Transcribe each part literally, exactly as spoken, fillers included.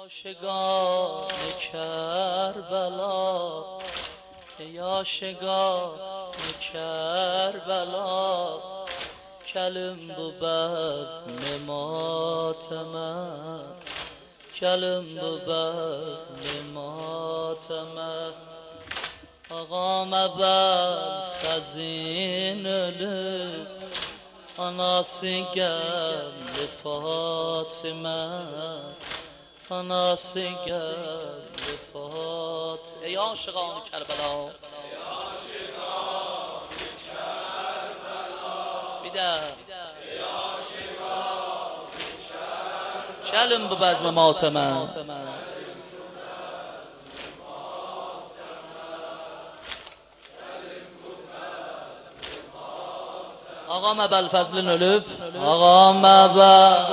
آشگان کربلا ای آشگان کربلا کلم بو بزم ماتمه کلم بو بزم ماتمه ağam əbəl xəzin ölüb anası gəldi Fatimə anası gəldi Fatimə ey aşıqan Kərbəla ey aşıqan Kərbəla bir də ey aşıqan Kərbəla gəlin bu bəzmə matəmə Ağam Əbəl Fəzlin ölüb Ağam Əbəl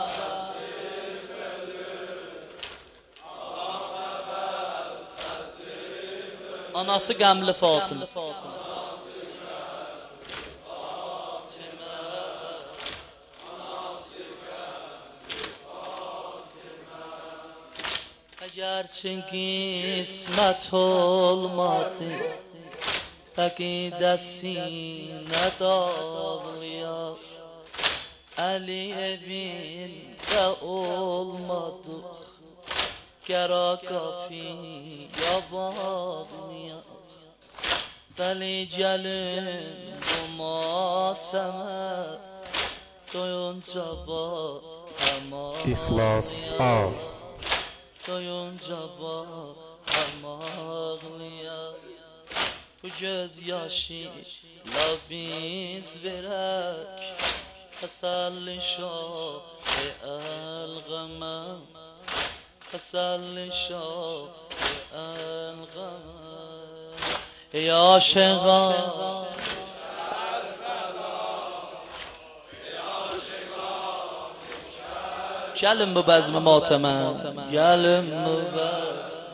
Anası qəmli Fatimə Əgərçi qismət olmadı Əqidəsinə dağlayaq Əli evində olmadıq Gəra qafiyə bağlayaq Bəli gəlin bu matəmə Doyunca bağlamaq İxlas az Doyunca bağlamaq Bu göz yaşıyla biz verək Təsəlli şah-ı əl-qəmə Təsəlli şah-ı əl-qəmə Ey aşıqan Gəlin bu bəzmi matəmə Gəlin bu bəzmi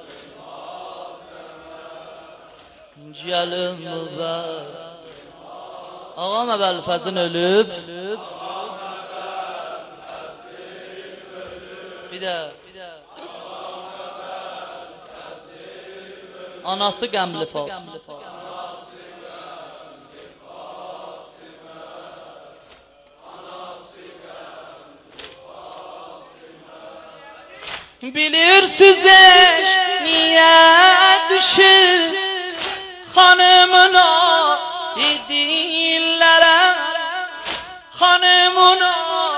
Gəlin bu bəz Ağam Əbəl Fəzlin ölüb Bir də Anası qəmli Fatimə Bilirsiz eş niyə düşür Xanımına idillərə Xanımına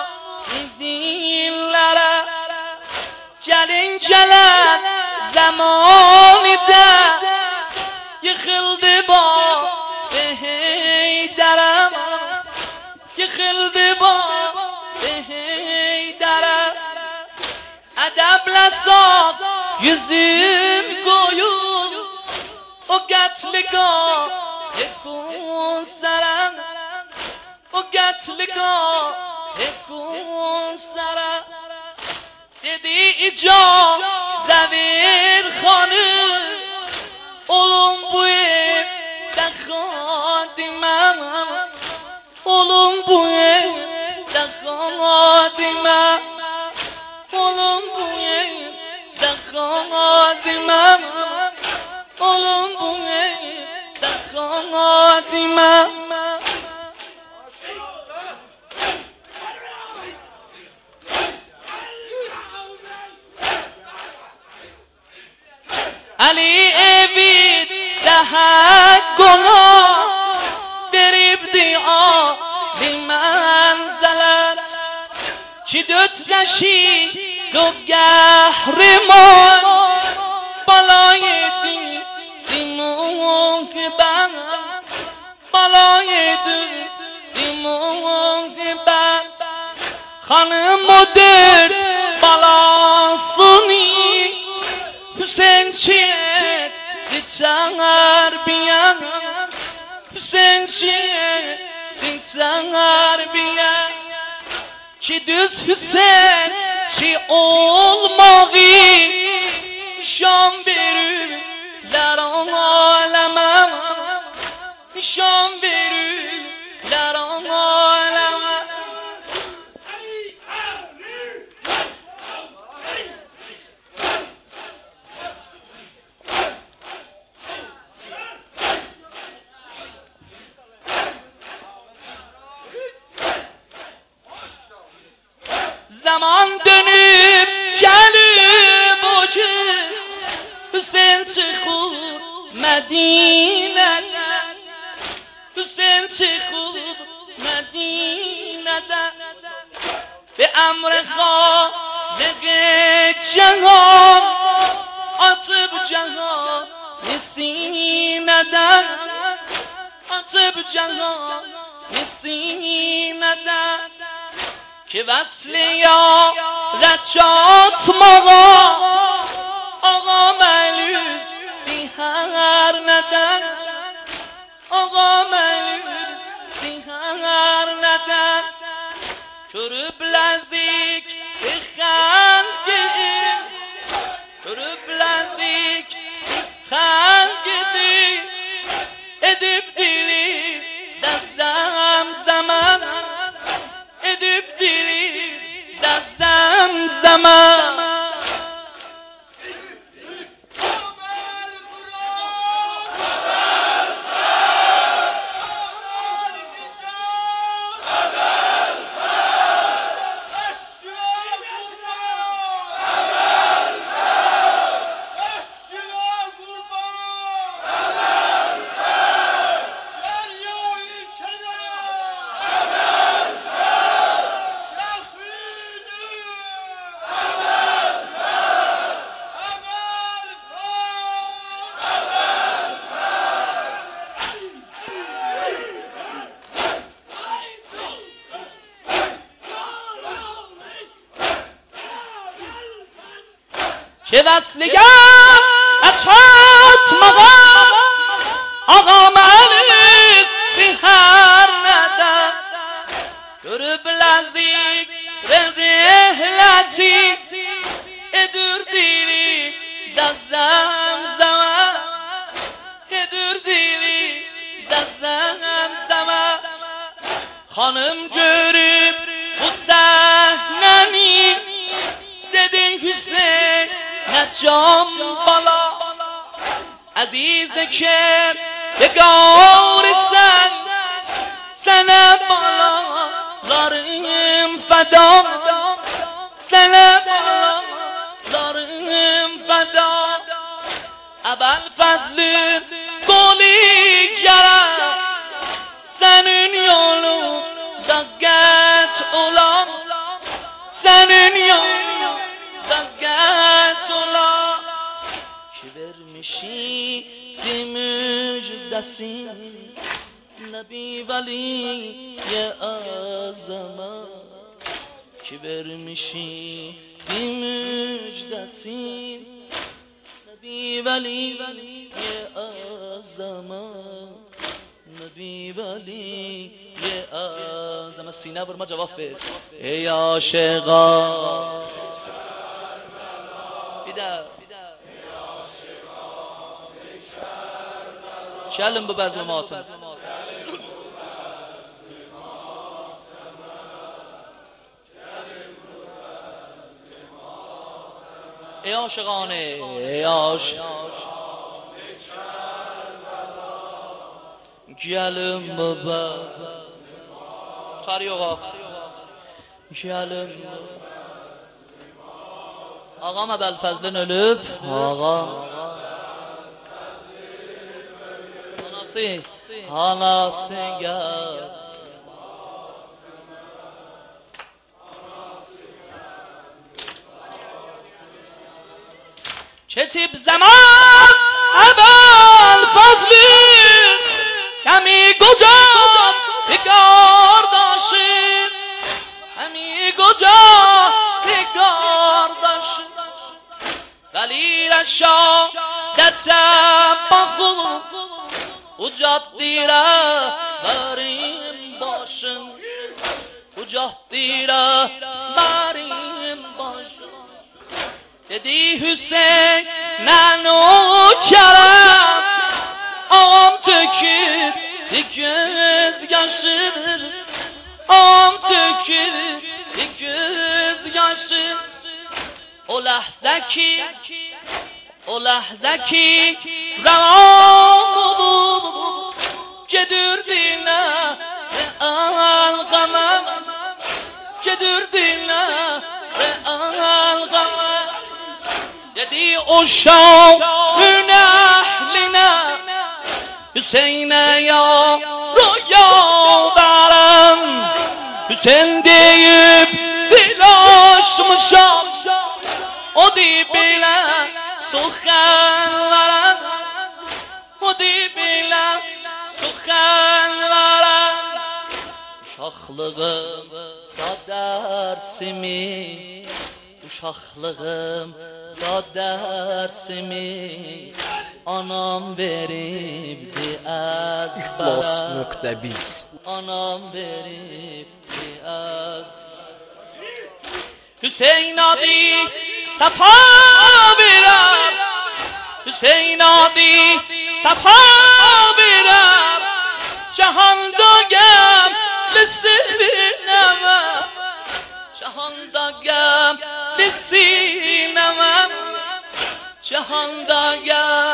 idillərə Gəlin gələn zamanıda Yıxıldı bax Heydərəm Yıxıldı bax Heydərəm Ədəblə saf yüzüm qoyun O qətliqah ekun sərəm O qətliqah ekun sərəm Dedi icazə ver xanım Olum bu evdə xadiməm Olum bu evdə xadiməm Olum bu evdə xadiməm Olum bu evdə xadiməm Əli evində həqqına Veribdi ali mənzələt Ki dötrəşid o qəhrəman Balay etdim ben Balay etdim ben Hanım o dört balasını Hüseyin çiğet Dikçanar biyan Hüseyin çiğet Dikçanar biyan Ki düz Hüseyin Çi olmağı Şan verirler aleme Şan verirler aleme مدینه حسین چه خوب مدینه به امر خالق جهان عاطب جهان سینه در عاطب جهان سینه در که وصل یا رچات ماغا آقا ملوز بی هر ندن آقا ملوز بی هر ندن körüp lazik xangidim körüp lazik xangidim edip dili dazam zaman edip dili dazam zaman که وصلگر اچات مقام آقا معنیز بی هر ندن görüp lazik rehletti edur dili dazam zaman edur dili dazam zaman hanım görüp bu sahneni dedin Hüseyin نجام بالا عزیز کرد بگار سن سن بالا لارم فدا سن بالا لارم فدا ابل فضل گلی گرم سنین یولو دگت اولا سنین یولو دگت اولا ki vermişi bir müjdesin Nebi Veliye Azam'a ki vermişi bir müjdesin Nebi Veliye Azam'a Nebi Veliye Azam'a sine vurma cevap ver ey aşığa bir daha شلم به بزم ماتم ای عاشقانه ای عاشق گلم به تاری آقا گلم آقا ابوالفضل ölüp آقا anası gel ketip zaman ابوالفضل کمی کجا بگار داشت همی کجا بگار داشت ولی رشا دتم بخون o caddire varayım başım o caddire varayım başım dedi Hüseyin ben o kerem ağam tökür göz yaşır ağam tökür göz yaşır o lahze ki o lahze ki revan بود که دور دینه به القمم که دور دینه به القمم یدی اشاق من اهلنا Hüseyin ya rüya verem Hüseyin deyip dilaşmışam O deyip ile suxan verem O deyip ile suxan verem Uşaqlığım da dersimi Uşaqlığım da dersimi Anam veribdi əzbərə İxlas nöqtə biz Anam veribdi əzbərə Hüseyin adı səfa verər Hüseyin adı səfa verər Cahanda gəmli sinəmə Cahanda gəmli sinəmə Cahanda gəmli